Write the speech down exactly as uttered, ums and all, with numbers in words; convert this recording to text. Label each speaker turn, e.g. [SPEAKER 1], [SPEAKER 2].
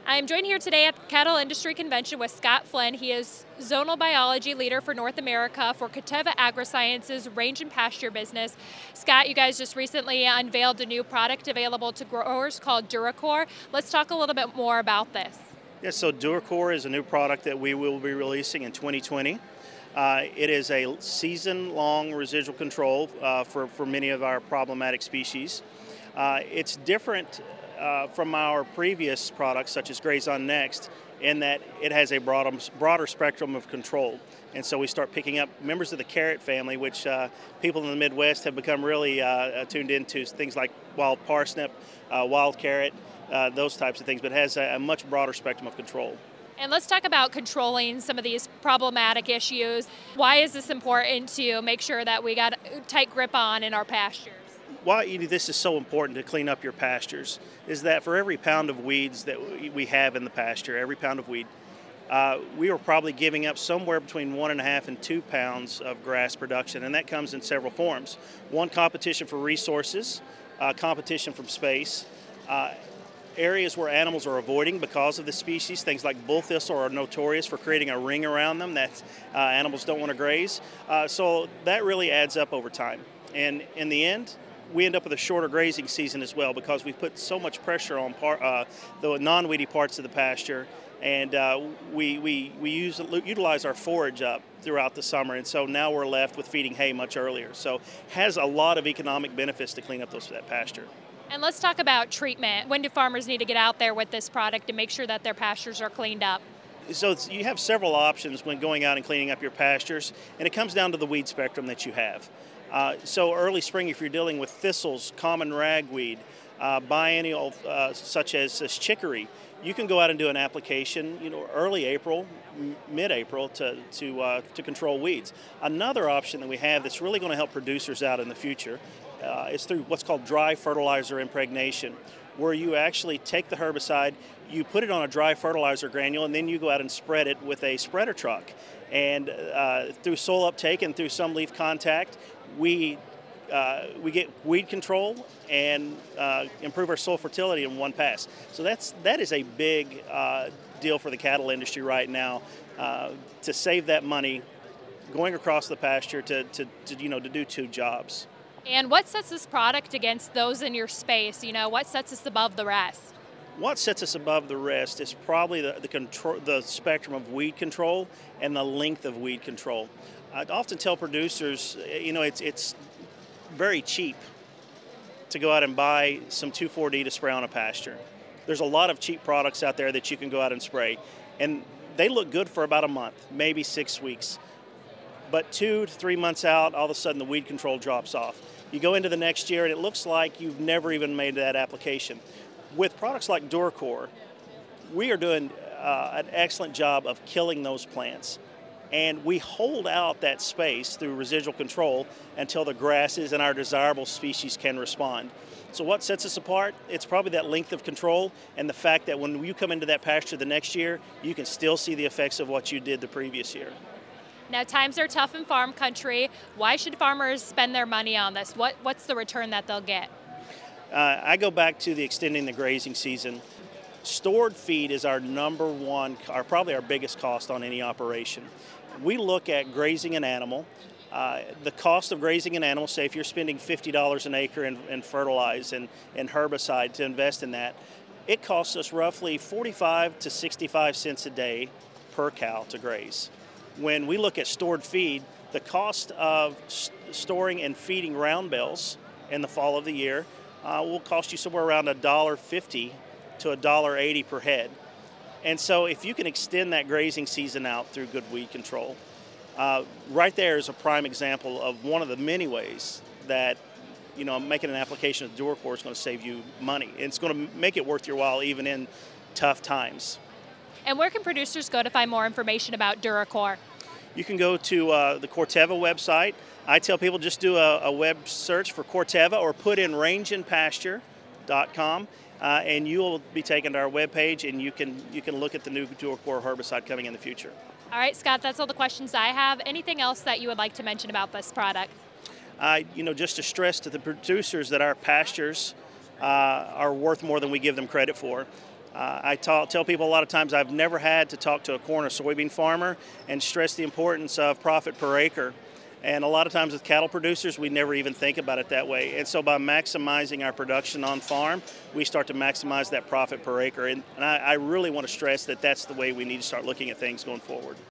[SPEAKER 1] I'm joined here today at the Cattle Industry Convention with Scott Flynn. He is Zonal Biology Leader for North America for Corteva Agrisciences Range and Pasture business. Scott, you guys just recently unveiled a new product available to growers called DuraCore. Let's talk a little bit more about this.
[SPEAKER 2] Yeah, so DuraCore is a new product that we will be releasing in twenty twenty. Uh, it is a season-long residual control uh, for, for many of our problematic species. Uh, it's different uh, from our previous products, such as Grazon Next, in that it has a broader, broader spectrum of control. And so we start picking up members of the carrot family, which uh, people in the Midwest have become really uh, tuned into, things like wild parsnip, uh, wild carrot, uh, those types of things, but it has a, a much broader spectrum of control.
[SPEAKER 1] And let's talk about controlling some of these problematic issues. Why is this important to make sure that we got a tight grip on in our pastures?
[SPEAKER 2] Why this is so important to clean up your pastures is that for every pound of weeds that we have in the pasture, every pound of weed, uh, we are probably giving up somewhere between one and a half and two pounds of grass production, and that comes in several forms. One, competition for resources, uh, competition from space, uh, areas where animals are avoiding because of the species. Things like bull thistle are notorious for creating a ring around them that uh, animals don't want to graze. Uh, so that really adds up over time. And in the end, we end up with a shorter grazing season as well because we've put so much pressure on par, uh, the non-weedy parts of the pasture, and uh, we, we, we use, utilize our forage up throughout the summer, and so now we're left with feeding hay much earlier. So has a lot of economic benefits to clean up those, that pasture.
[SPEAKER 1] And let's talk about treatment. When do farmers need to get out there with this product to make sure that their pastures are cleaned up?
[SPEAKER 2] So it's, you have several options when going out and cleaning up your pastures, and it comes down to the weed spectrum that you have. Uh, so early spring, if you're dealing with thistles, common ragweed, uh, biennial uh, such as, as chicory, you can go out and do an application, you know, early April, mid-April to to uh, to control weeds. Another option that we have that's really going to help producers out in the future uh, is through what's called dry fertilizer impregnation, where you actually take the herbicide, you put it on a dry fertilizer granule, and then you go out and spread it with a spreader truck. And uh, through soil uptake and through some leaf contact, we uh, we get weed control and uh, improve our soil fertility in one pass. So that's that is a big uh, deal for the cattle industry right now, uh, to save that money going across the pasture to, to, to you know to do two jobs.
[SPEAKER 1] And what sets this product against those in your space? You know, what sets us above the rest?
[SPEAKER 2] What sets us above the rest is probably the, the, control, the spectrum of weed control and the length of weed control. I often tell producers, you know, it's, it's very cheap to go out and buy some two four D to spray on a pasture. There's a lot of cheap products out there that you can go out and spray, and they look good for about a month, maybe six weeks. But two to three months out, all of a sudden the weed control drops off. You go into the next year and it looks like you've never even made that application. With products like DuraCore, we are doing uh, an excellent job of killing those plants. And we hold out that space through residual control until the grasses and our desirable species can respond. So what sets us apart? It's probably that length of control and the fact that when you come into that pasture the next year, you can still see the effects of what you did the previous year.
[SPEAKER 1] Now, times are tough in farm country. Why should farmers spend their money on this? What, what's the return that they'll get?
[SPEAKER 2] Uh, I go back to the extending the grazing season. Stored feed is our number one, our, probably our biggest cost on any operation. We look at grazing an animal. Uh, the cost of grazing an animal, say if you're spending fifty dollars an acre in, in fertilize and, and herbicide to invest in that, it costs us roughly forty-five to sixty-five cents a day per cow to graze. When we look at stored feed, the cost of st- storing and feeding round bales in the fall of the year uh, will cost you somewhere around one dollar fifty to one dollar eighty per head. And so if you can extend that grazing season out through good weed control, uh, right there is a prime example of one of the many ways that, you know, making an application of DuraCore is going to save you money. It's going to make it worth your while even in tough times.
[SPEAKER 1] And where can producers go to find more information about DuraCore?
[SPEAKER 2] You can go to uh, the Corteva website. I tell people just do a, a web search for Corteva or put in range and pasture dot com. Uh, and you will be taken to our webpage, and you can you can look at the new DuraCore herbicide coming in the future.
[SPEAKER 1] All right, Scott, that's all the questions I have. Anything else that you would like to mention about this product?
[SPEAKER 2] Uh, you know, just to stress to the producers that our pastures uh, are worth more than we give them credit for. Uh, I ta- tell people a lot of times I've never had to talk to a corn or soybean farmer and stress the importance of profit per acre. And a lot of times with cattle producers, we never even think about it that way. And so by maximizing our production on farm, we start to maximize that profit per acre. And, and I, I really want to stress that that's the way we need to start looking at things going forward.